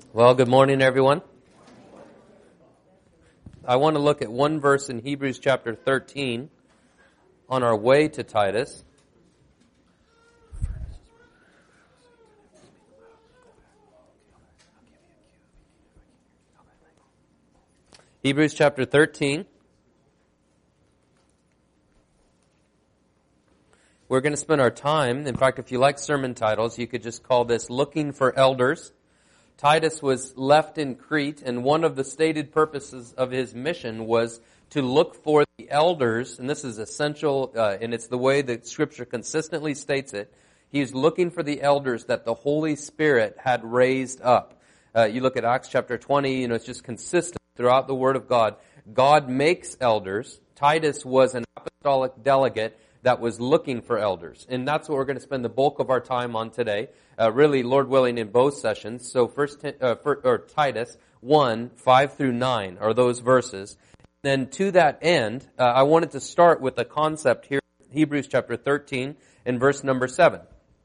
Well, good morning, everyone. I want to look at one verse in Hebrews chapter 13 on our way to Titus. Hebrews chapter 13. We're going to spend our time, in fact, if you like sermon titles, you could just call this Looking for Elders. Titus was left in Crete, and one of the stated purposes of his mission was to look for the elders, and this is essential, and it's the way that Scripture consistently states it. He's looking for the elders that the Holy Spirit had raised up. You look at Acts chapter 20, it's just consistent throughout the Word of God. God makes elders. Titus was an apostolic delegate that was looking for elders. And that's what we're going to spend the bulk of our time on today. Really, Lord willing, in both sessions. So Titus 1, 5 through 9 are those verses. Then to that end, I wanted to start with a concept here, Hebrews chapter 13 and verse number 7.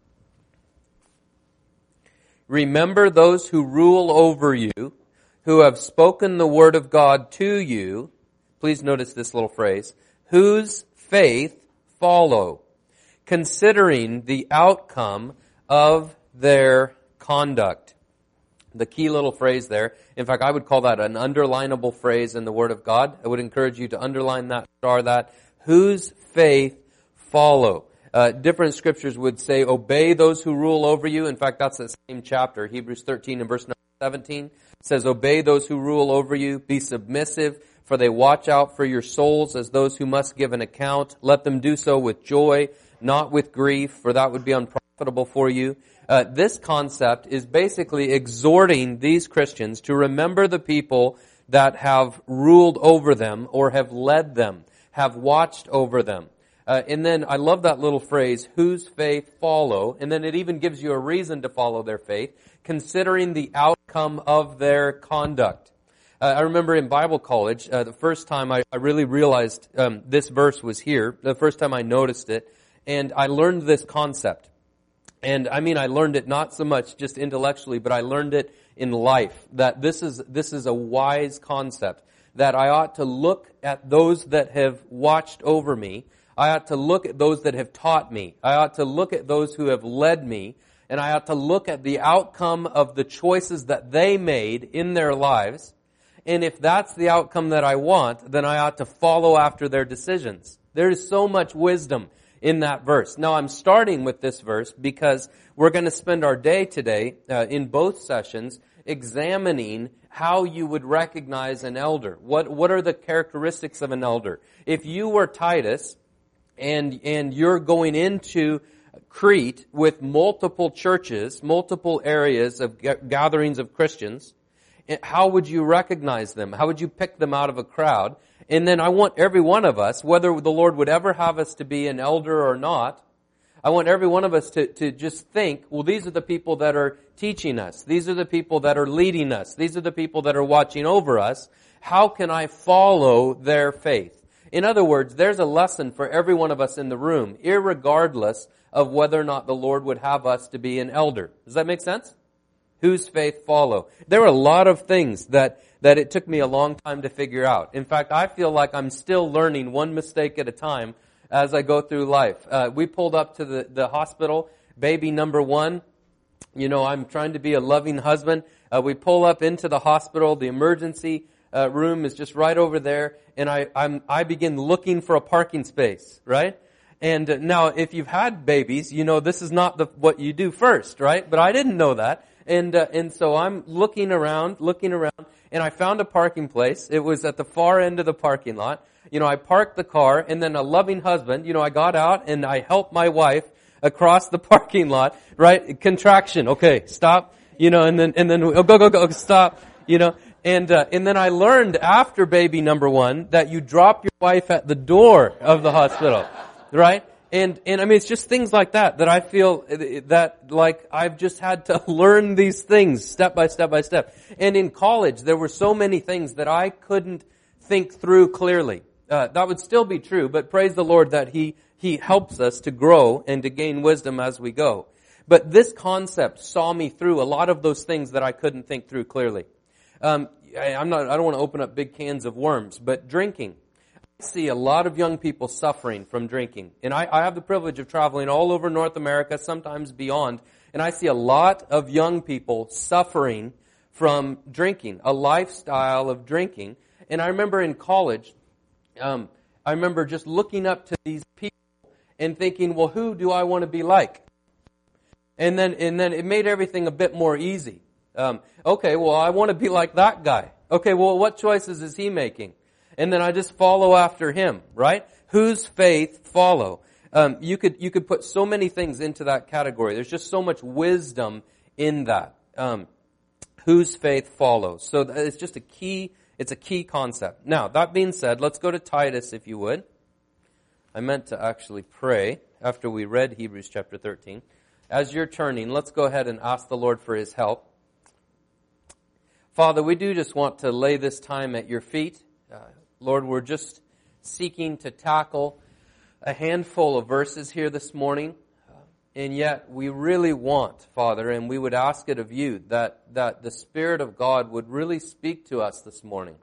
Remember those who rule over you, who have spoken the word of God to you. Please notice this little phrase. Whose faith follow, considering the outcome of their conduct. The key little phrase there, in fact, I would call that an underlinable phrase in the Word of God. I would encourage you to underline that, star that. Whose faith follow. Different scriptures would say, obey those who rule over you. In fact, that's the same chapter. Hebrews 13 and verse number 17 says, obey those who rule over you. Be submissive, for they watch out for your souls as those who must give an account. Let them do so with joy, not with grief, for that would be unprofitable for you. This concept is basically exhorting these Christians to remember the people that have ruled over them or have led them, have watched over them. And then I love that little phrase, whose faith follow. And then it even gives you a reason to follow their faith, considering the outcome of their conduct. I remember in Bible college, the first time I really realized this verse was here, the first time I noticed it, and I learned this concept. And I learned it not so much just intellectually, but I learned it in life, that this is a wise concept, that I ought to look at those that have watched over me. I ought to look at those that have taught me. I ought to look at those who have led me, and I ought to look at the outcome of the choices that they made in their lives. And if that's the outcome that I want, then I ought to follow after their decisions. There is so much wisdom in that verse. Now, I'm starting with this verse because we're going to spend our day today, in both sessions, examining how you would recognize an elder. What are the characteristics of an elder? If you were Titus, and you're going into Crete with multiple churches, multiple areas of gatherings of Christians, how would you recognize them? How would you pick them out of a crowd? And then I want every one of us, whether the Lord would ever have us to be an elder or not, I want every one of us to just think, well, these are the people that are teaching us. These are the people that are leading us. These are the people that are watching over us. How can I follow their faith? In other words, there's a lesson for every one of us in the room, irregardless of whether or not the Lord would have us to be an elder. Does that make sense? Whose faith follow. There are a lot of things that it took me a long time to figure out. In fact, I feel like I'm still learning one mistake at a time as I go through life. We pulled up to the hospital, baby number 1. I'm trying to be a loving husband. We pull up into the hospital. The emergency room is just right over there, and I begin looking for a parking space, right? And now, if you've had babies, this is not what you do first, right? But I didn't know that. And so I'm looking around, and I found a parking place. It was at the far end of the parking lot. I parked the car, and then a loving husband, I got out and I helped my wife across the parking lot, right? Contraction. Okay, stop. And then oh, go, stop. And then I learned after baby number 1 that you drop your wife at the door of the hospital, right? And it's just things like that I feel that like I've just had to learn these things step by step by step. And in college, there were so many things that I couldn't think through clearly. That would still be true, but praise the Lord that He helps us to grow and to gain wisdom as we go. But this concept saw me through a lot of those things that I couldn't think through clearly. I don't want to open up big cans of worms, but drinking. I see a lot of young people suffering from drinking. And I have the privilege of traveling all over North America, sometimes beyond, and I see a lot of young people suffering from drinking, a lifestyle of drinking. And I remember in college, I remember just looking up to these people and thinking, well, who do I want to be like? And then it made everything a bit more easy. Okay, well, I want to be like that guy. Okay, well, what choices is he making? And then I just follow after him, right? Whose faith follow? You could put so many things into that category. There's just so much wisdom in that. Whose faith follows? So it's just it's a key concept. Now, that being said, let's go to Titus, if you would. I meant to actually pray after we read Hebrews chapter 13. As you're turning, let's go ahead and ask the Lord for His help. Father, we do just want to lay this time at your feet. Lord, we're just seeking to tackle a handful of verses here this morning. And yet we really want, Father, and we would ask it of you, that the Spirit of God would really speak to us this morning.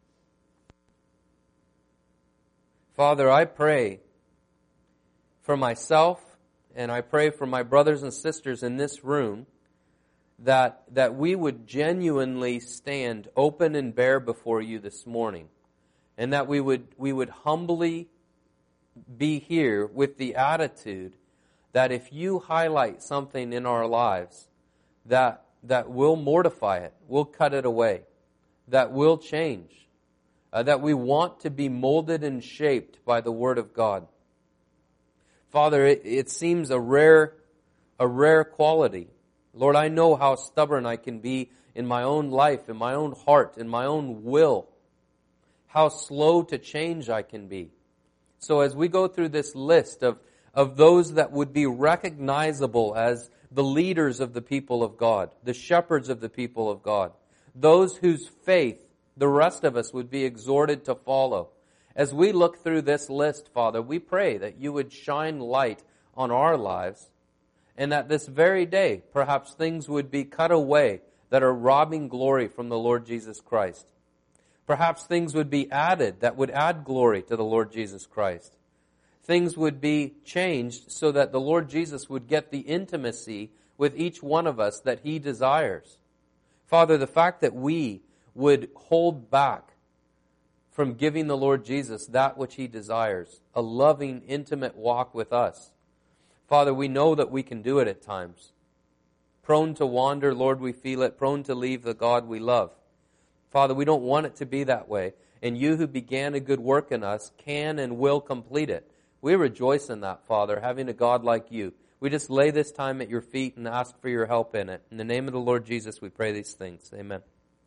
Father, I pray for myself, and I pray for my brothers and sisters in this room, that we would genuinely stand open and bare before you this morning, and that we would humbly be here with the attitude that if you highlight something in our lives, that we'll mortify it, we'll cut it away, that we'll change, that we want to be molded and shaped by the Word of God. Father, it seems a rare quality. Lord, I know how stubborn I can be in my own life, in my own heart, in my own will. How slow to change I can be. So as we go through this list of those that would be recognizable as the leaders of the people of God, the shepherds of the people of God, those whose faith the rest of us would be exhorted to follow. As we look through this list, Father, we pray that you would shine light on our lives, and that this very day, perhaps things would be cut away that are robbing glory from the Lord Jesus Christ. Perhaps things would be added that would add glory to the Lord Jesus Christ. Things would be changed so that the Lord Jesus would get the intimacy with each one of us that He desires. Father, the fact that we would hold back from giving the Lord Jesus that which He desires, a loving, intimate walk with us. Father, we know that we can do it at times. Prone to wander, Lord, we feel it. Prone to leave the God we love. Father, we don't want it to be that way. And you who began a good work in us can and will complete it. We rejoice in that, Father, having a God like you. We just lay this time at your feet and ask for your help in it. In the name of the Lord Jesus, we pray these things. Amen.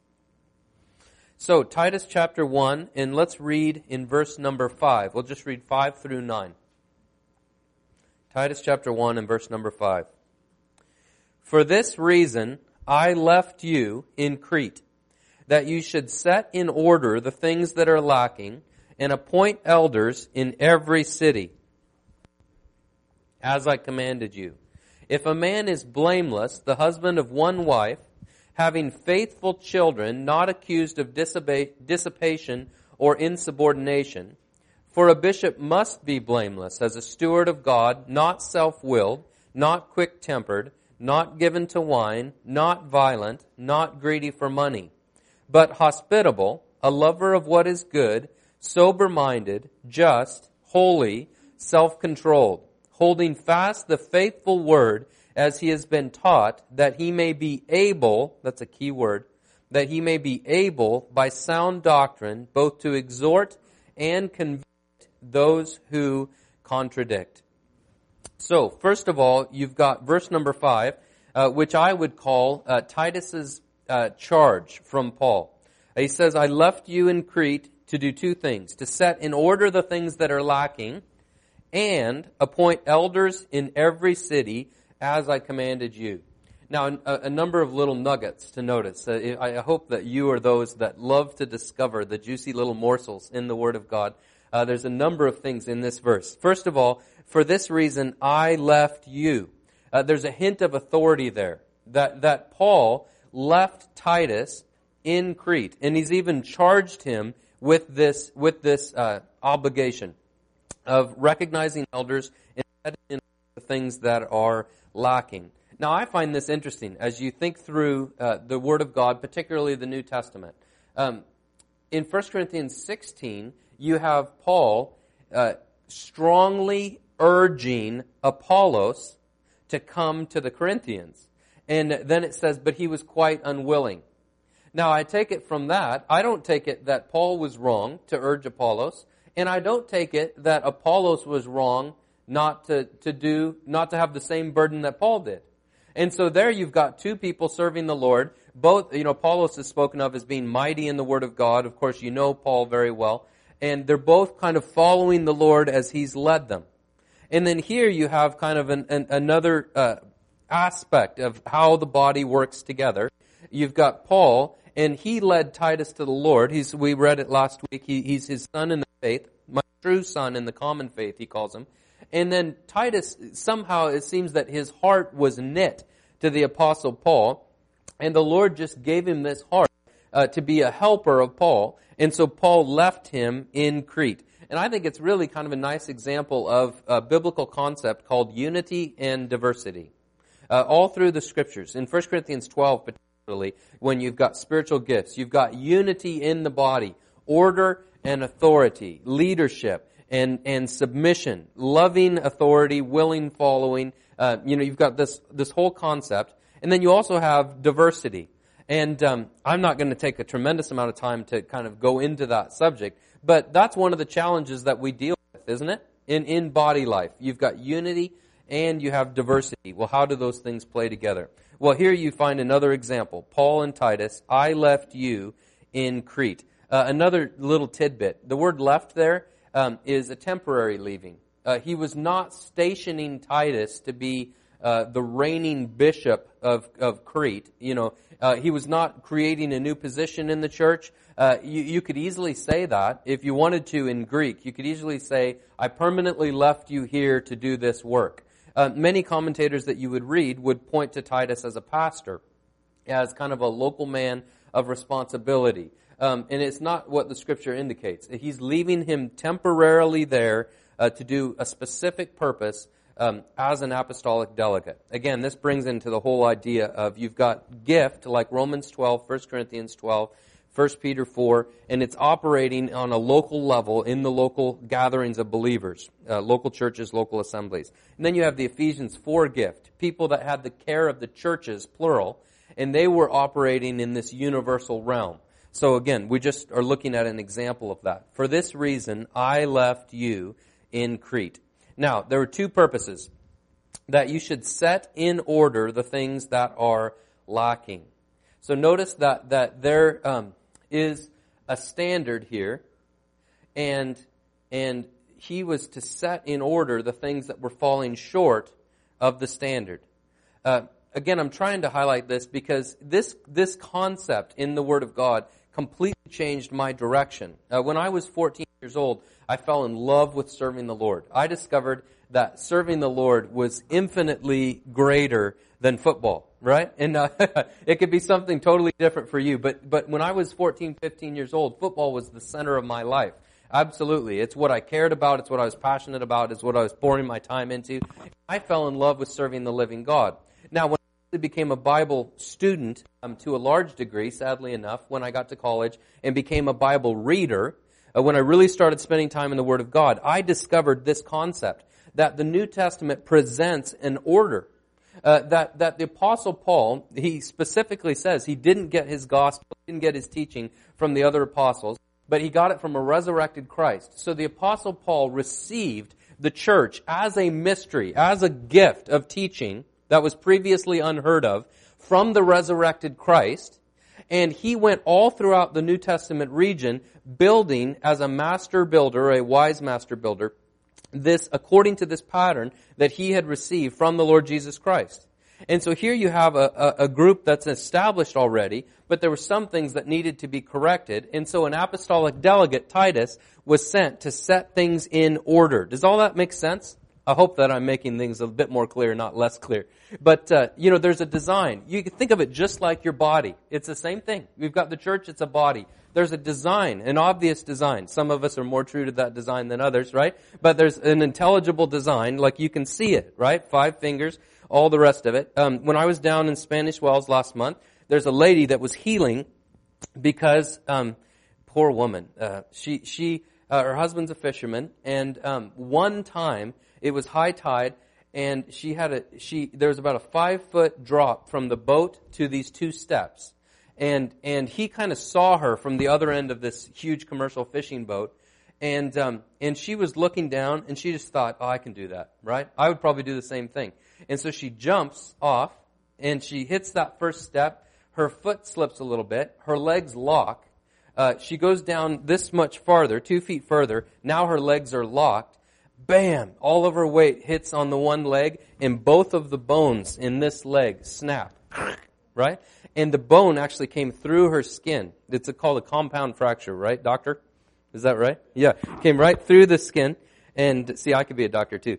So, Titus chapter 1, and let's read in verse number 5. We'll just read 5 through 9. Titus chapter 1 and verse number 5. For this reason I left you in Crete, that you should set in order the things that are lacking, and appoint elders in every city, as I commanded you. If a man is blameless, the husband of one wife, having faithful children, not accused of dissipation or insubordination, for a bishop must be blameless as a steward of God, not self-willed, not quick-tempered, not given to wine, not violent, not greedy for money, but hospitable, a lover of what is good, sober-minded, just, holy, self-controlled, holding fast the faithful word as he has been taught, that he may be able, that's a key word, that he may be able by sound doctrine both to exhort and convict those who contradict. So, first of all, you've got verse number 5, which I would call Titus's charge from Paul. He says, I left you in Crete to do two things, to set in order the things that are lacking, and appoint elders in every city, as I commanded you. Now, a number of little nuggets to notice. I hope that you are those that love to discover the juicy little morsels in the Word of God. There's a number of things in this verse. First of all, for this reason I left you. There's a hint of authority there. That Paul left Titus in Crete, and he's even charged him with this obligation of recognizing elders and setting in the things that are lacking. Now, I find this interesting as you think through the Word of God, particularly the New Testament. In 1 Corinthians 16, you have Paul strongly urging Apollos to come to the Corinthians. And then it says, but he was quite unwilling. Now, I take it from that, I don't take it that Paul was wrong to urge Apollos, and I don't take it that Apollos was wrong not to have the same burden that Paul did. And so there you've got two people serving the Lord. Both, Apollos is spoken of as being mighty in the Word of God. Of course, you know Paul very well. And they're both kind of following the Lord as he's led them. And then here you have kind of another aspect of how the body works together. You've got Paul, and he led Titus to the Lord. We read it last week. He's his son in the faith, my true son in the common faith, he calls him. And then Titus, somehow it seems that his heart was knit to the Apostle Paul, and the Lord just gave him this heart to be a helper of Paul. And so Paul left him in Crete. And I think it's really kind of a nice example of a biblical concept called unity and diversity. All through the Scriptures. In 1 Corinthians 12 particularly, when you've got spiritual gifts, you've got unity in the body, order and authority, leadership and submission, loving authority, willing following. You've got this whole concept. And then you also have diversity. And I'm not going to take a tremendous amount of time to kind of go into that subject, but that's one of the challenges that we deal with, isn't it? In body life. You've got unity and you have diversity. Well, how do those things play together? Well, here you find another example. Paul and Titus, I left you in Crete. Another little tidbit. The word left there is a temporary leaving. He was not stationing Titus to be the reigning bishop of Crete. He was not creating a new position in the church. You could easily say that if you wanted to in Greek. You could easily say, I permanently left you here to do this work. Many commentators that you would read would point to Titus as a pastor, as kind of a local man of responsibility. And it's not what the Scripture indicates. He's leaving him temporarily there to do a specific purpose as an apostolic delegate. Again, this brings into the whole idea of you've got gift like Romans 12, 1 Corinthians 12, 1 Peter 4, and it's operating on a local level in the local gatherings of believers, local churches, local assemblies. And then you have the Ephesians 4 gift, people that had the care of the churches, plural, and they were operating in this universal realm. So again, we just are looking at an example of that. For this reason, I left you in Crete. Now, there are two purposes. That you should set in order the things that are lacking. So notice that there is a standard here, and he was to set in order the things that were falling short of the standard. Again, I'm trying to highlight this because this concept in the Word of God completely changed my direction. When I was 14 years old, I fell in love with serving the Lord. I discovered that serving the Lord was infinitely greater than football, right? And it could be something totally different for you. But when I was 14, 15 years old, football was the center of my life. Absolutely. It's what I cared about. It's what I was passionate about. It's what I was pouring my time into. I fell in love with serving the living God. Now, when I became a Bible student to a large degree, sadly enough, when I got to college and became a Bible reader, when I really started spending time in the Word of God, I discovered this concept that the New Testament presents an order. That the Apostle Paul, he specifically says he didn't get his gospel, didn't get his teaching from the other apostles, but he got it from a resurrected Christ. So the Apostle Paul received the church as a mystery, as a gift of teaching that was previously unheard of from the resurrected Christ. And he went all throughout the New Testament region building as a master builder, a wise master builder, this according to this pattern that he had received from the Lord Jesus Christ. And so here you have a group that's established already, but there were some things that needed to be corrected. And so an apostolic delegate, Titus, was sent to set things in order. Does all that make sense? I hope that I'm making things a bit more clear, not less clear. But, there's a design. You can think of it just like your body. It's the same thing. We've got the church, it's a body. There's a design, an obvious design. Some of us are more true to that design than others, right? But there's an intelligible design, like you can see it, right? 5 fingers, all the rest of it. When I was down in Spanish Wells last month, there's a lady that was healing because, poor woman, her husband's a fisherman, and one time it was high tide, and there was about a 5-foot drop from the boat to these 2 steps. And he kind of saw her from the other end of this huge commercial fishing boat. And she was looking down and she just thought, oh, I can do that, right? I would probably do the same thing. And so she jumps off and she hits that first step. Her foot slips a little bit. Her legs lock. She goes down this much farther, 2 feet further. Now her legs are locked. Bam! All of her weight hits on the one leg and both of the bones in this leg snap. Right? And the bone actually came through her skin. It's called a compound fracture, right, doctor? Is that right? Yeah. Came right through the skin. And see, I could be a doctor too.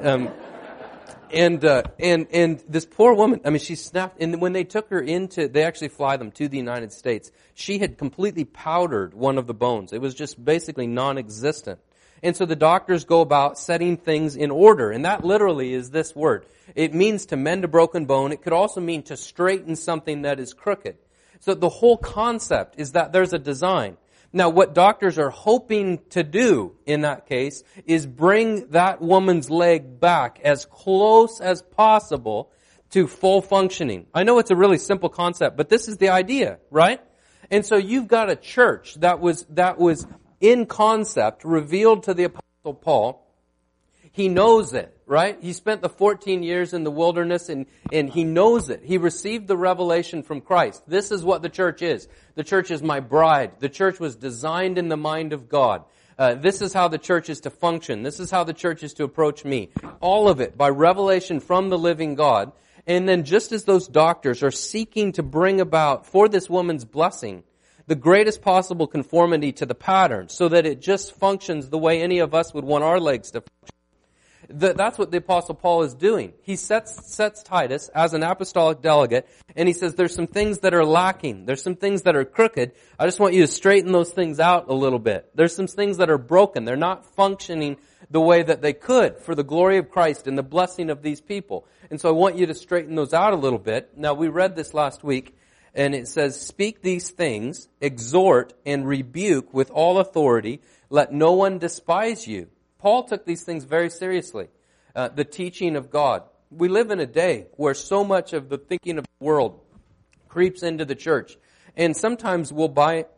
And this poor woman, I mean, she snapped, and when they took her they actually fly them to the United States, she had completely powdered one of the bones. It was just basically non-existent. And so the doctors go about setting things in order, and that literally is this word. It means to mend a broken bone. It could also mean to straighten something that is crooked. So the whole concept is that there's a design. Now, what doctors are hoping to do in that case is bring that woman's leg back as close as possible to full functioning. I know it's a really simple concept, but this is the idea, right? And so you've got a church that was in concept revealed to the Apostle Paul. He knows it, right? He spent the 14 years in the wilderness and he knows it. He received the revelation from Christ. This is what the church is. The church is my bride. The church was designed in the mind of God. This is how the church is to function. This is how the church is to approach me. All of it by revelation from the living God. And then just as those doctors are seeking to bring about for this woman's blessing the greatest possible conformity to the pattern so that it just functions the way any of us would want our legs to function. That's what the Apostle Paul is doing. He sets Titus as an apostolic delegate, and he says there's some things that are lacking. There's some things that are crooked. I just want you to straighten those things out a little bit. There's some things that are broken. They're not functioning the way that they could for the glory of Christ and the blessing of these people. And so I want you to straighten those out a little bit. Now, we read this last week, and it says, speak these things, exhort and rebuke with all authority. Let no one despise you. Paul took these things very seriously. The teaching of God. We live in a day where so much of the thinking of the world creeps into the church. And sometimes we'll buy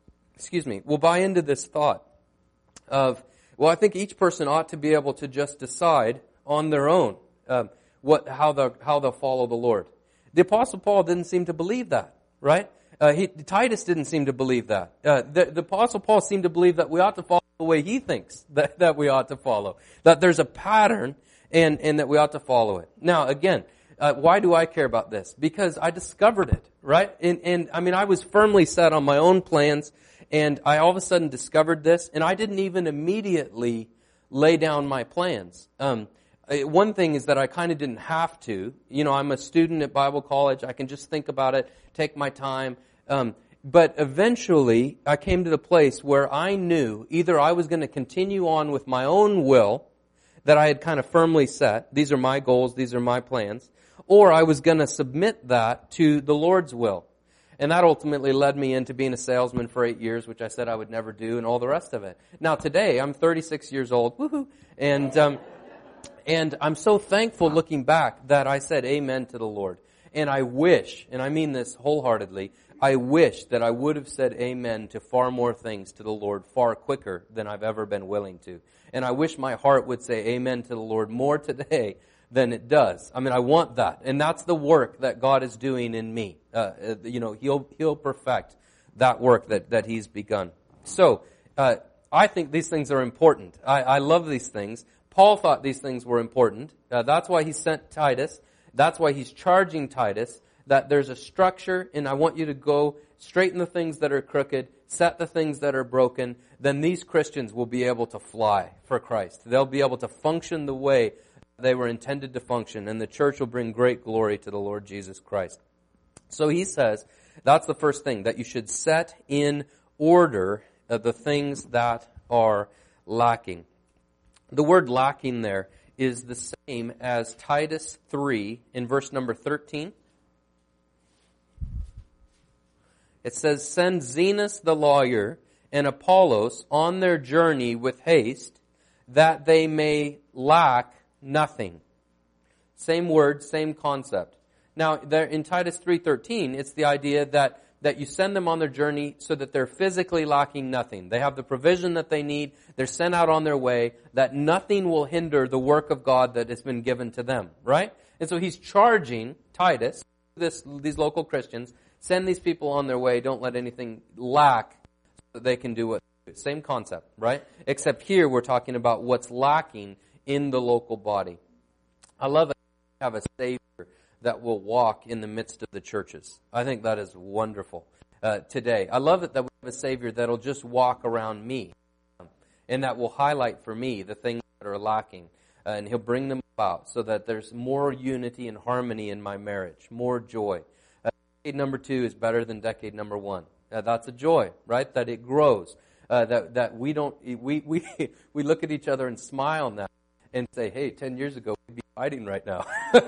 into this thought of, well, I think each person ought to be able to just decide on their own how they'll follow the Lord. The Apostle Paul didn't seem to believe that, right? Titus didn't seem to believe that. The Apostle Paul seemed to believe that we ought to follow the way he thinks that we ought to follow. That there's a pattern and that we ought to follow it. Now, again, why do I care about this? Because I discovered it, right? And I mean, I was firmly set on my own plans, and I all of a sudden discovered this, and I didn't even immediately lay down my plans. One thing is that I kind of didn't have to. You know, I'm a student at Bible college. I can just think about it, take my time. But eventually, I came to the place where I knew either I was going to continue on with my own will that I had kind of firmly set. These are my goals. These are my plans. Or I was going to submit that to the Lord's will. And that ultimately led me into being a salesman for 8 years, which I said I would never do, and all the rest of it. Now, today, I'm 36 years old. Woohoo! And I'm so thankful looking back that I said amen to the Lord. And I wish, and I mean this wholeheartedly, I wish that I would have said amen to far more things to the Lord far quicker than I've ever been willing to. And I wish my heart would say amen to the Lord more today than it does. I mean, I want that. And that's the work that God is doing in me. He'll perfect that work that He's begun. So, I think these things are important. I love these things. Paul thought these things were important. That's why he sent Titus. That's why he's charging Titus that there's a structure, and I want you to go straighten the things that are crooked, set the things that are broken. Then these Christians will be able to fly for Christ. They'll be able to function the way they were intended to function, and the church will bring great glory to the Lord Jesus Christ. So he says, that's the first thing, that you should set in order the things that are lacking. The word lacking there is the same as Titus 3 in verse number 13. It says, send Zenas the lawyer and Apollos on their journey with haste, that they may lack nothing. Same word, same concept. Now, there in Titus 3:13, it's the idea that you send them on their journey so that they're physically lacking nothing. They have the provision that they need. They're sent out on their way, that nothing will hinder the work of God that has been given to them, right? And so he's charging Titus, these local Christians, send these people on their way, don't let anything lack so that they can do what they do. Same concept, right? Except here we're talking about what's lacking in the local body. I love it to have a Savior that will walk in the midst of the churches. I think that is wonderful today. I love it that we have a Savior that will just walk around me and that will highlight for me the things that are lacking. And He'll bring them about so that there's more unity and harmony in my marriage, more joy. Decade number 2 is better than decade number 1. That's a joy, right? That it grows. That we don't, we look at each other and smile now and say, hey, 10 years ago we'd be fighting right now.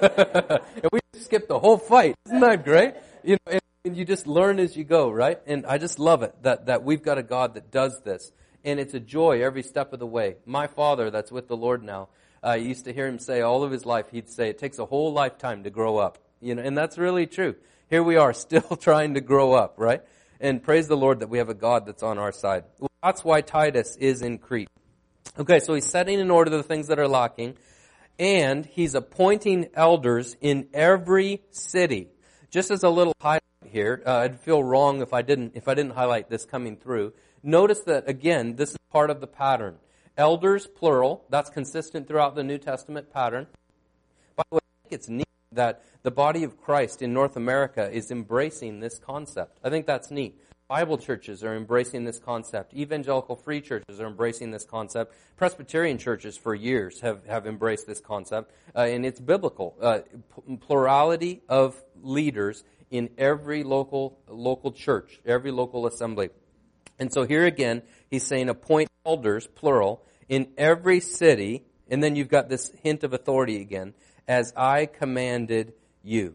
And we skipped the whole fight. Isn't that great? You know, and you just learn as you go, right? And I just love it that we've got a God that does this. And it's a joy every step of the way. My father, that's with the Lord now, I used to hear him say all of his life, he'd say, it takes a whole lifetime to grow up. You know, and that's really true. Here we are still trying to grow up, right? And praise the Lord that we have a God that's on our side. Well, that's why Titus is in Crete. Okay, so he's setting in order the things that are lacking, and he's appointing elders in every city. Just as a little highlight here, I'd feel wrong if I didn't highlight this coming through. Notice that again, this is part of the pattern. Elders, plural, that's consistent throughout the New Testament pattern. By the way, I think it's neat that the body of Christ in North America is embracing this concept. I think that's neat. Bible churches are embracing this concept. Evangelical free churches are embracing this concept. Presbyterian churches for years have embraced this concept. And it's biblical. Plurality of leaders in every local church, every local assembly. And so here again, he's saying appoint elders, plural, in every city. And then you've got this hint of authority again. As I commanded you.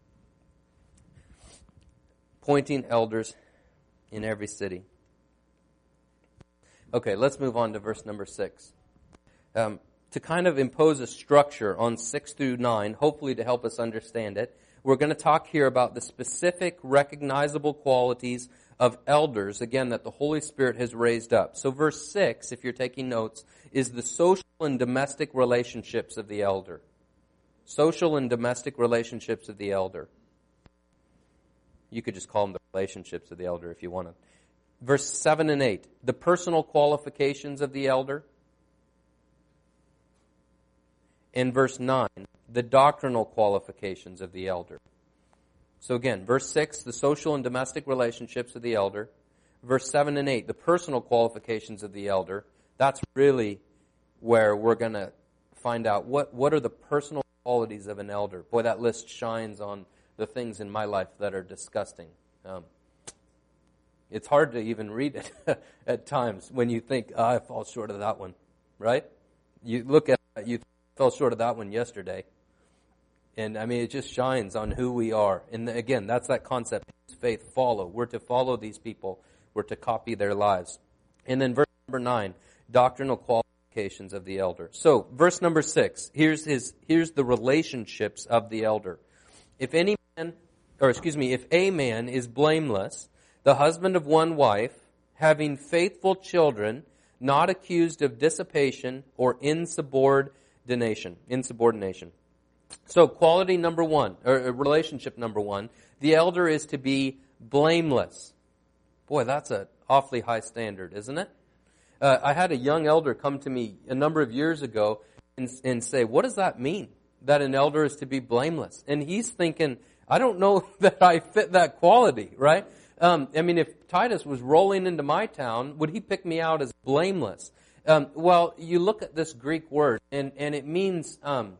Appointing elders in every city. Okay, let's move on to verse number 6. To kind of impose a structure on 6 through 9, hopefully to help us understand it, we're going to talk here about the specific recognizable qualities of elders, again, that the Holy Spirit has raised up. So verse 6, if you're taking notes, is the social and domestic relationships of the elder. Social and domestic relationships of the elder. You could just call them the relationships of the elder if you wanted. Verse 7 and 8, the personal qualifications of the elder. And verse 9, the doctrinal qualifications of the elder. So again, verse 6, the social and domestic relationships of the elder. Verse 7 and 8, the personal qualifications of the elder. That's really where we're going to find out what are the personal qualities of an elder. Boy, that list shines on the things in my life that are disgusting. It's hard to even read it at times when you think, I fall short of that one, right? You look at it, you fell short of that one yesterday. And I mean, it just shines on who we are. And again, that's that concept, faith, follow. We're to follow these people. We're to copy their lives. And then verse number 9, doctrinal qualifications of the elder. So, verse number 6, here's the relationships of the elder. If a man is blameless, the husband of one wife, having faithful children, not accused of dissipation or insubordination. So quality number 1, or relationship number 1, the elder is to be blameless. Boy, that's an awfully high standard, isn't it? I had a young elder come to me a number of years ago and say, what does that mean, that an elder is to be blameless? And he's thinking, I don't know that I fit that quality, right? I mean, if Titus was rolling into my town, would he pick me out as blameless? Well, you look at this Greek word, and it means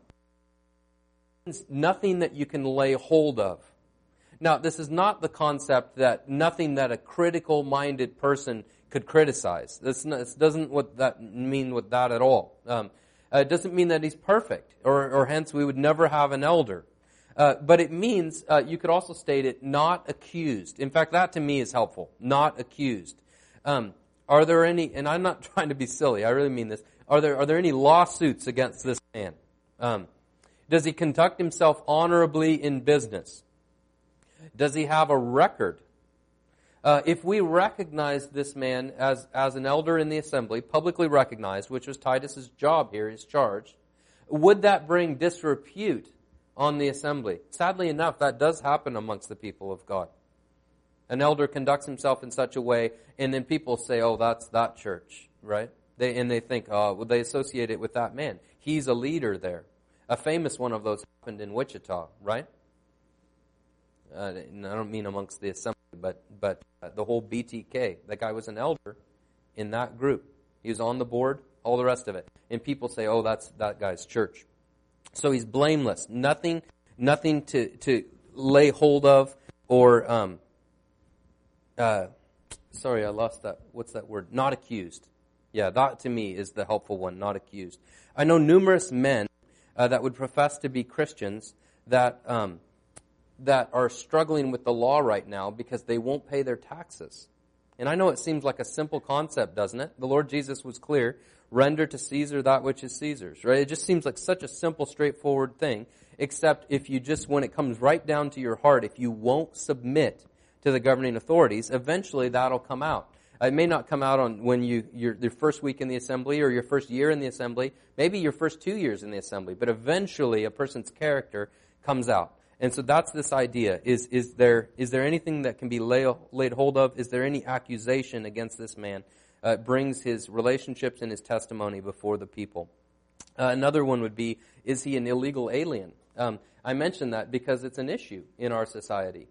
nothing that you can lay hold of. Now, this is not the concept that nothing that a critical-minded person could criticize. This doesn't mean with that at all. It doesn't mean that he's perfect, or hence we would never have an elder. But it means, you could also state it, not accused. In fact, that to me is helpful. Not accused. Are there any, and I'm not trying to be silly, I really mean this, are there any lawsuits against this man? Does he conduct himself honorably in business? Does he have a record? If we recognize this man as an elder in the assembly, publicly recognized, which was Titus's job here, his charge, would that bring disrepute on the assembly? Sadly enough, that does happen amongst the people of God. An elder conducts himself in such a way, and then people say, oh, that's that church, right? They think, they associate it with that man. He's a leader there. A famous one of those happened in Wichita, right? And I don't mean amongst the assembly, but the whole BTK. That guy was an elder in that group. He was on the board, all the rest of it. And people say, oh, that's that guy's church. So he's blameless. Nothing to lay hold of or, sorry, I lost that. What's that word? Not accused. Yeah, that to me is the helpful one, not accused. I know numerous men that would profess to be Christians that are struggling with the law right now because they won't pay their taxes. And I know it seems like a simple concept, doesn't it? The Lord Jesus was clear, render to Caesar that which is Caesar's, right? It just seems like such a simple, straightforward thing, except if you just, when it comes right down to your heart, if you won't submit to the governing authorities, eventually that'll come out. It may not come out on when your first week in the assembly or your first year in the assembly, maybe your first 2 years in the assembly, but eventually a person's character comes out. And so that's this idea. Is there anything that can be laid hold of? Is there any accusation against this man? It brings his relationships and his testimony before the people. Another one would be, is he an illegal alien? I mention that because it's an issue in our society.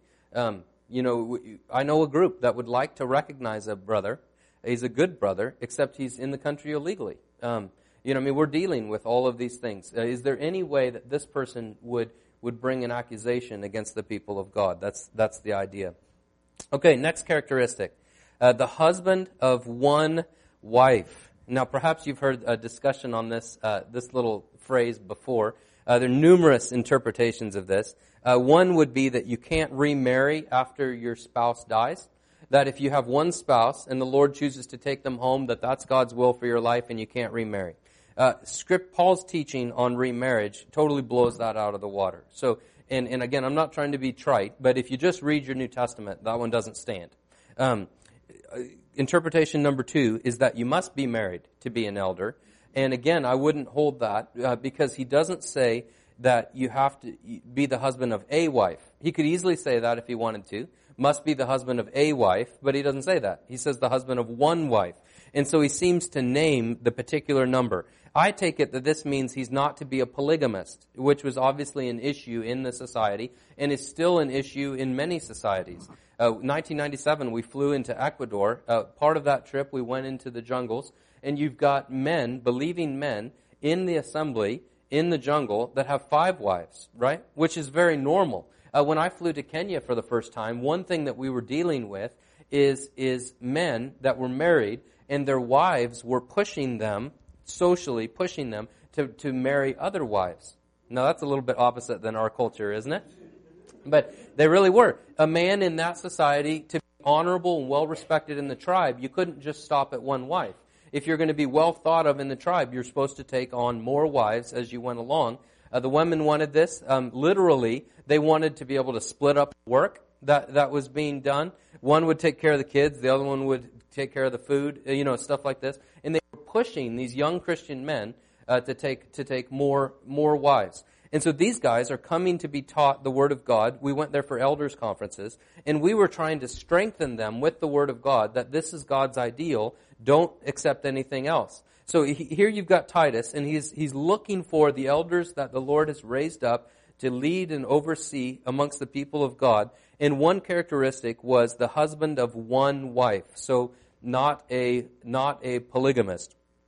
I know a group that would like to recognize a brother. He's a good brother, except he's in the country illegally. We're dealing with all of these things. Is there any way that this person would bring an accusation against the people of God? That's the idea. Okay, next characteristic. The husband of one wife. Now, perhaps you've heard a discussion on this little phrase before. There are numerous interpretations of this. One would be that you can't remarry after your spouse dies. That if you have one spouse and the Lord chooses to take them home, that's God's will for your life and you can't remarry. Paul's teaching on remarriage totally blows that out of the water. So, and again, I'm not trying to be trite, but if you just read your New Testament, that one doesn't stand. Interpretation number 2 is that you must be married to be an elder. And again, I wouldn't hold that because he doesn't say that you have to be the husband of a wife. He could easily say that if he wanted to. Must be the husband of a wife, but he doesn't say that. He says the husband of one wife. And so he seems to name the particular number. I take it that this means he's not to be a polygamist, which was obviously an issue in the society and is still an issue in many societies. 1997, we flew into Ecuador. Part of that trip, we went into the jungles, and you've got men, believing men, in the assembly, in the jungle, that have 5 wives, right? Which is very normal. When I flew to Kenya for the first time, one thing that we were dealing with is men that were married, and their wives were pushing them, socially pushing them, to marry other wives. Now, that's a little bit opposite than our culture, isn't it? But they really were. A man in that society, to be honorable and well-respected in the tribe, you couldn't just stop at one wife. If you're going to be well thought of in the tribe, you're supposed to take on more wives as you went along. The women wanted this. Literally, they wanted to be able to split up work that was being done. One would take care of the kids, the other one would take care of the food, stuff like this. And they were pushing these young Christian men to take more wives. And so these guys are coming to be taught the Word of God. We went there for elders conferences, and we were trying to strengthen them with the Word of God, that this is God's ideal. Don't accept anything else. So here you've got Titus, and he's looking for the elders that the Lord has raised up to lead and oversee amongst the people of God. And one characteristic was the husband of one wife. So not a polygamist.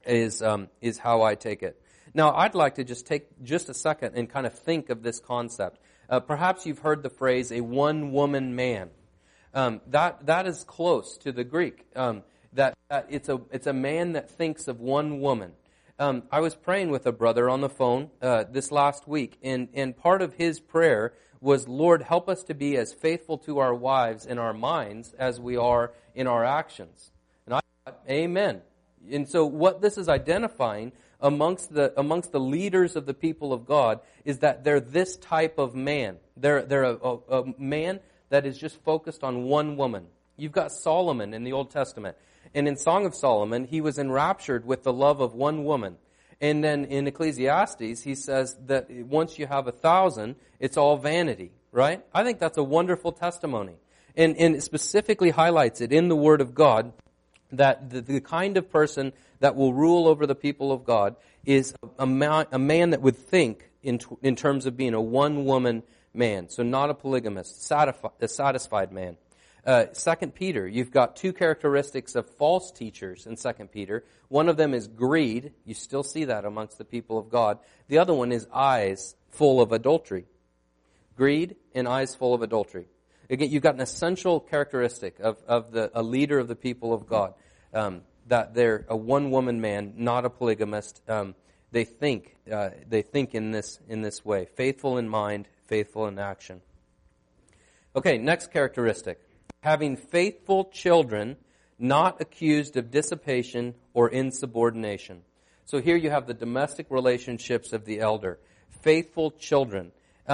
is how I take it. Now, I'd like to just take just a second and kind of think of this concept. Perhaps you've heard the phrase "a one-woman man." That is close to the Greek. That it's a man that thinks of one woman. I was praying with a brother on the phone this last week, and part of his prayer was, "Lord, help us to be as faithful to our wives in our minds as we are in our actions." And I thought, amen. And so what this is identifying amongst the leaders of the people of God is that they're this type of man. They're a man that is just focused on one woman. You've got Solomon in the Old Testament. And in Song of Solomon, he was enraptured with the love of one woman. And then in Ecclesiastes, he says that once you have 1,000, it's all vanity, right? I think that's a wonderful testimony. And it specifically highlights it in the Word of God that the kind of person that will rule over the people of God is a man that would think in terms of being a one-woman man. So not a polygamist, a satisfied man. 2 Peter, you've got two characteristics of false teachers in 2 Peter. One of them is greed. You still see that amongst the people of God. The other one is eyes full of adultery. Greed and eyes full of adultery. Again, you've got an essential characteristic of a leader of the people of God, that they're a one-woman man, not a polygamist. They think in this way, faithful in mind, faithful in action. Okay, next characteristic: having faithful children, not accused of dissipation or insubordination. So here you have the domestic relationships of the elder, faithful children.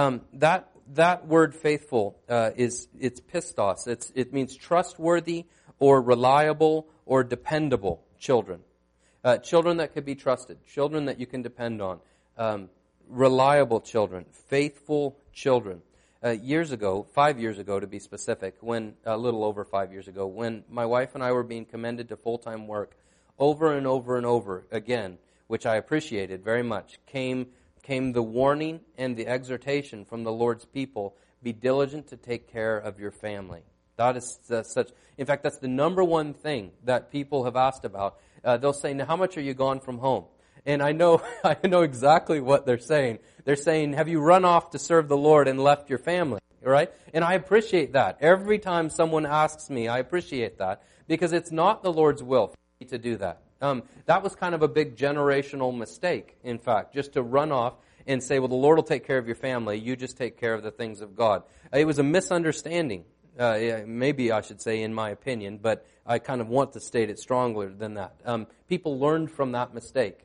That word faithful it's pistos. It means trustworthy or reliable or dependable children. Children that could be trusted, children that you can depend on, reliable children, faithful children. 5 years ago to be specific, a little over 5 years ago, when my wife and I were being commended to full-time work, over and over and over again, which I appreciated very much, came the warning and the exhortation from the Lord's people: be diligent to take care of your family. That is in fact, that's the number one thing that people have asked about. They'll say, "Now, how much are you gone from home?" And I know exactly what they're saying. They're saying, "Have you run off to serve the Lord and left your family?" Right? And I appreciate that. Every time someone asks me, I appreciate that, because it's not the Lord's will for me to do that. That was kind of a big generational mistake, in fact, just to run off and say, "Well, the Lord will take care of your family. You just take care of the things of God." It was a misunderstanding. Maybe I should say, in my opinion, but I kind of want to state it stronger than that. People learned from that mistake.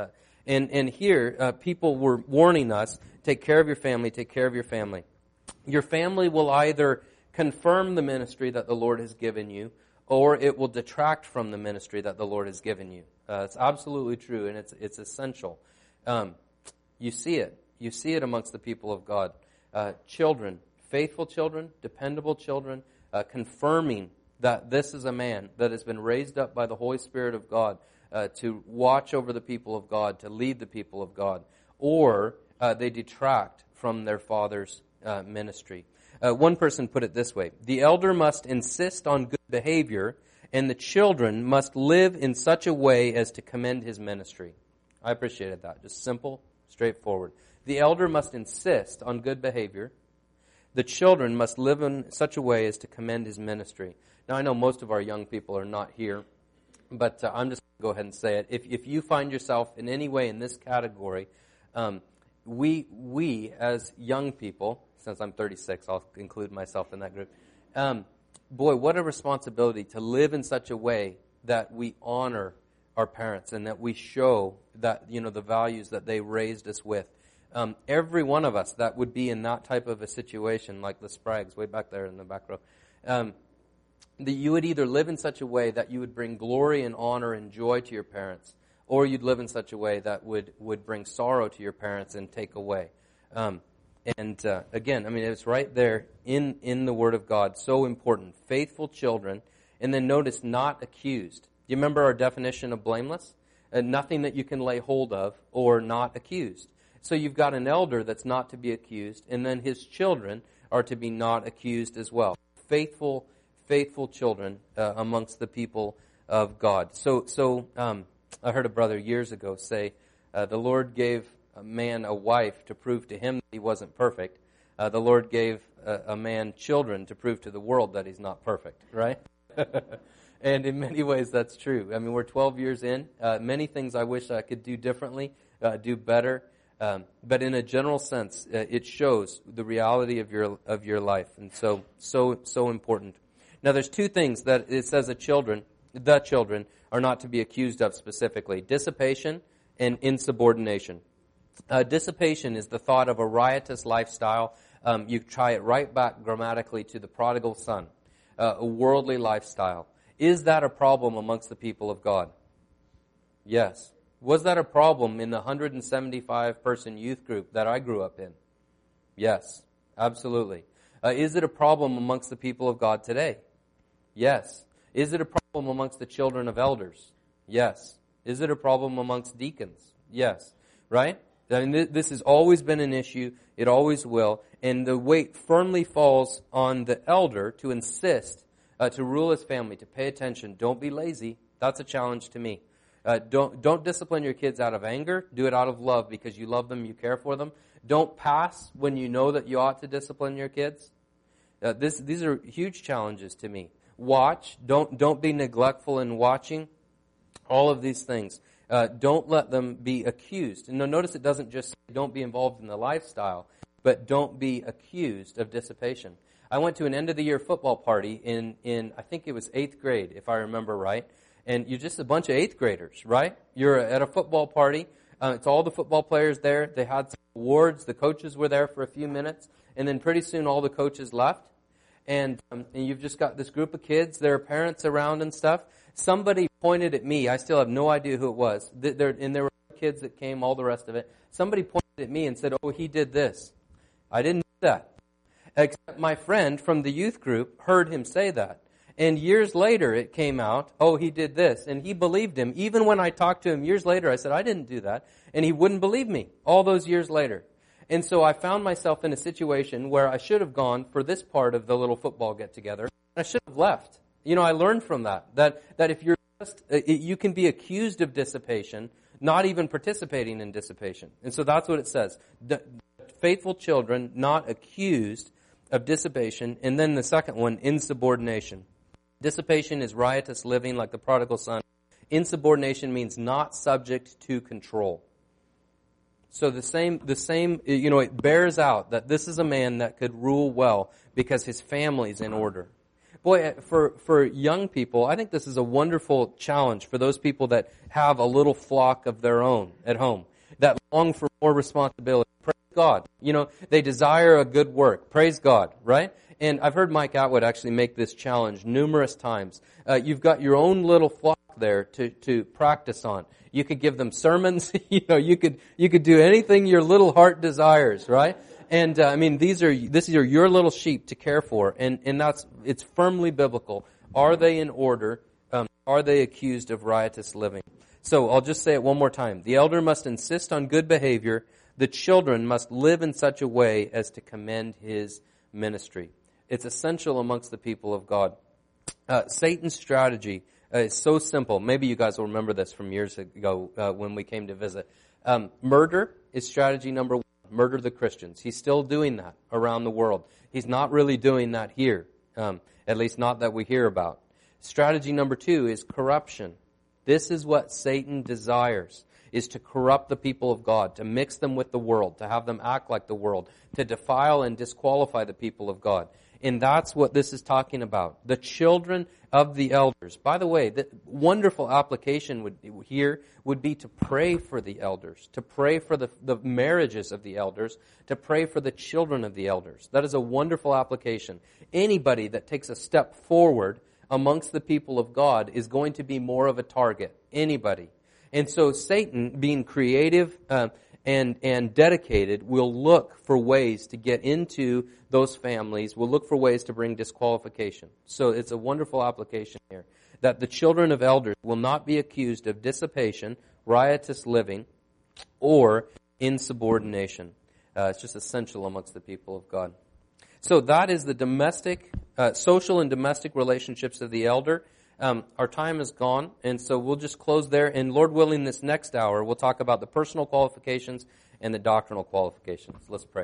And here, people were warning us, take care of your family, take care of your family. Your family will either confirm the ministry that the Lord has given you, or it will detract from the ministry that the Lord has given you. It's absolutely true, and it's essential. You see it. You see it amongst the people of God. Children, faithful children, dependable children, confirming that this is a man that has been raised up by the Holy Spirit of God to watch over the people of God, to lead the people of God, or they detract from their father's ministry. One person put it this way: the elder must insist on good behavior, and the children must live in such a way as to commend his ministry. I appreciated that. Just simple, straightforward. The elder must insist on good behavior. The children must live in such a way as to commend his ministry. Now, I know most of our young people are not here, but I'm just going to go ahead and say it. If you find yourself in any way in this category, we as young people, since I'm 36, I'll include myself in that group. Boy, what a responsibility to live in such a way that we honor our parents and that we show that, the values that they raised us with. Every one of us that would be in that type of a situation, like the Spraggs way back there in the back row, that you would either live in such a way that you would bring glory and honor and joy to your parents, or you'd live in such a way that would bring sorrow to your parents and take away. Again, it's right there in the Word of God. So important. Faithful children. And then notice, not accused. Do you remember our definition of blameless? Nothing that you can lay hold of, or not accused. So you've got an elder that's not to be accused, and then his children are to be not accused as well. Faithful children amongst the people of God. So I heard a brother years ago say, the Lord gave a man a wife to prove to him that he wasn't perfect. The Lord gave a man children to prove to the world that he's not perfect, right? And in many ways, that's true. I mean, we're 12 years in. Many things I wish I could do differently, do better. But in a general sense, it shows the reality of your life, and so important. Now, there's two things that it says the children are not to be accused of specifically: dissipation and insubordination. Dissipation is the thought of a riotous lifestyle. You tie it right back grammatically to the prodigal son, a worldly lifestyle. Is that a problem amongst the people of God? Yes. Was that a problem in the 175-person youth group that I grew up in? Yes, absolutely. Is it a problem amongst the people of God today? Yes. Is it a problem amongst the children of elders? Yes. Is it a problem amongst deacons? Yes. Right? I mean, this has always been an issue. It always will. And the weight firmly falls on the elder to insist, to rule his family, to pay attention. Don't be lazy. That's a challenge to me. Don't discipline your kids out of anger. Do it out of love because you love them, you care for them. Don't pass when you know that you ought to discipline your kids. These are huge challenges to me. Watch. Don't be neglectful in watching. All of these things. Don't let them be accused. And notice it doesn't just say don't be involved in the lifestyle, but don't be accused of dissipation. I went to an end-of-the-year football party in I think it was 8th grade, if I remember right. And you're just a bunch of 8th graders, right? You're at a football party. It's all the football players there. They had some awards. The coaches were there for a few minutes. And then pretty soon all the coaches left. And you've just got this group of kids. There are parents around and stuff. Somebody pointed at me. I still have no idea who it was. And there were kids that came, all the rest of it. Somebody pointed at me and said, oh, he did this. I didn't do that. Except my friend from the youth group heard him say that. And years later, it came out, oh, he did this. And he believed him. Even when I talked to him years later, I said, I didn't do that. And he wouldn't believe me all those years later. And so I found myself in a situation where I should have gone for this part of the little football get-together. I should have left. You know, I learned from that if you're just, you can be accused of dissipation, not even participating in dissipation. And so that's what it says. Faithful children, not accused of dissipation. And then the second one, insubordination. Dissipation is riotous living like the prodigal son. Insubordination means not subject to control. So the same, it bears out that this is a man that could rule well because his family's in order. Boy, for young people, I think this is a wonderful challenge for those people that have a little flock of their own at home, that long for more responsibility. Praise God. You know, they desire a good work. Praise God, right? And I've heard Mike Atwood actually make this challenge numerous times. You've got your own little flock there to practice on. You could give them sermons. You could do anything your little heart desires, right? And I mean, these are your little sheep to care for, and it's firmly biblical. Are they in order? Are they accused of riotous living? So I'll just say it one more time. The elder must insist on good behavior. The children must live in such a way as to commend his ministry. It's essential amongst the people of God. Satan's strategy is so simple. Maybe you guys will remember this from years ago when we came to visit. Murder is strategy number one. Murder the Christians. He's still doing that around the world. He's not really doing that here, at least not that we hear about. Strategy number two is corruption. This is what Satan desires, is to corrupt the people of God, to mix them with the world, to have them act like the world, to defile and disqualify the people of God. And that's what this is talking about. The children of the elders. By the way, the wonderful application would be to pray for the elders, to pray for the marriages of the elders, to pray for the children of the elders. That is a wonderful application. Anybody that takes a step forward amongst the people of God is going to be more of a target. Anybody. And so Satan, being creative and dedicated, will look for ways to get into those families, will look for ways to bring disqualification. So it's a wonderful application here, that the children of elders will not be accused of dissipation, riotous living, or insubordination. It's just essential amongst the people of God. So that is the domestic, social and domestic relationships of the elder. Our time is gone, and so we'll just close there. And Lord willing, this next hour, we'll talk about the personal qualifications and the doctrinal qualifications. Let's pray.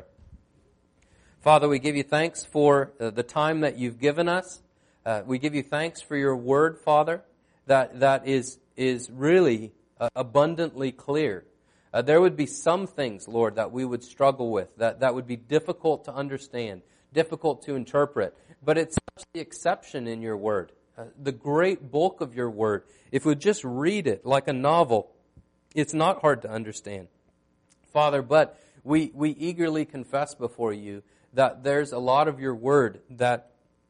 Father, we give you thanks for the time that you've given us. We give you thanks for your word, Father, that is really abundantly clear. There would be some things, Lord, that we would struggle with, that would be difficult to understand, difficult to interpret. But it's such the exception in your word. The great bulk of your word, if we just read it like a novel, it's not hard to understand. Father, but we eagerly confess before you that there's a lot of your word that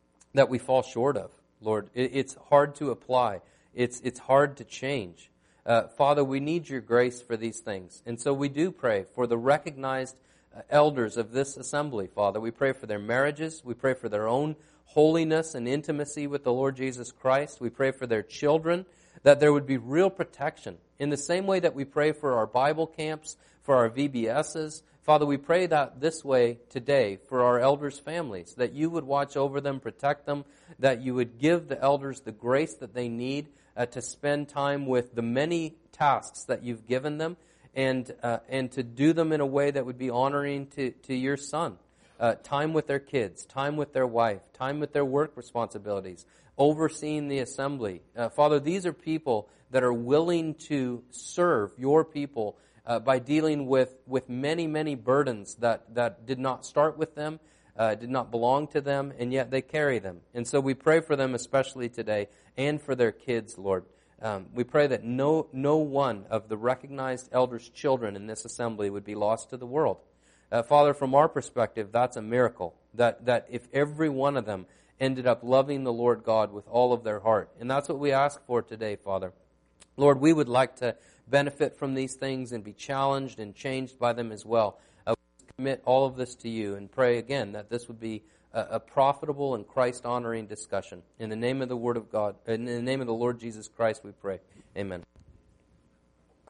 we fall short of, Lord. It's hard to apply. It's hard to change. Father, we need your grace for these things. And so we do pray for the recognized elders of this assembly, Father. We pray for their marriages. We pray for their own holiness and intimacy with the Lord Jesus Christ. We pray for their children, that there would be real protection. In the same way that we pray for our Bible camps, for our VBSs, Father, we pray that this way today for our elders' families, that you would watch over them, protect them, that you would give the elders the grace that they need to spend time with the many tasks that you've given them, and to do them in a way that would be honoring to your Son. Time with their kids, time with their wife, time with their work responsibilities, overseeing the assembly. Father, these are people that are willing to serve your people by dealing with many, many burdens that did not start with them, did not belong to them, and yet they carry them. And so we pray for them especially today, and for their kids, Lord. We pray that no one of the recognized elders' children in this assembly would be lost to the world. Father, from our perspective, that's a miracle, that if every one of them ended up loving the Lord God with all of their heart. And that's what we ask for today, Father. Lord, we would like to benefit from these things and be challenged and changed by them as well. We commit all of this to you and pray again that this would be a profitable and Christ-honoring discussion. In the name of the Word of God, in the name of the Lord Jesus Christ, we pray. Amen.